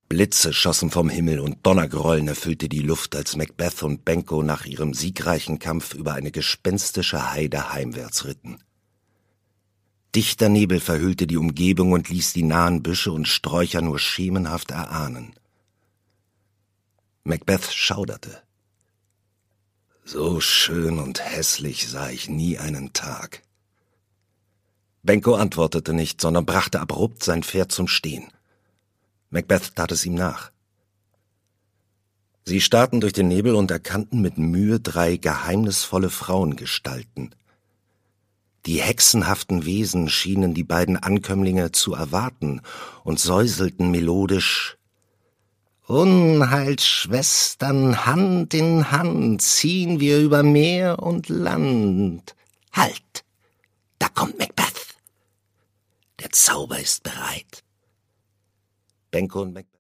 Blitze schossen vom Himmel und Donnergrollen erfüllte die Luft, als Macbeth und Benko nach ihrem siegreichen Kampf über eine gespenstische Heide heimwärts ritten. Dichter Nebel verhüllte die Umgebung und ließ die nahen Büsche und Sträucher nur schemenhaft erahnen. Macbeth schauderte. So schön und hässlich sah ich nie einen Tag. Benko antwortete nicht, sondern brachte abrupt sein Pferd zum Stehen. Macbeth tat es ihm nach. Sie starrten durch den Nebel und erkannten mit Mühe 3 geheimnisvolle Frauengestalten. Die hexenhaften Wesen schienen die beiden Ankömmlinge zu erwarten und säuselten melodisch: »Unheilsschwestern, Hand in Hand, ziehen wir über Meer und Land.« »Halt! Da kommt Macbeth! Der Zauber ist bereit.« Benko und Macbeth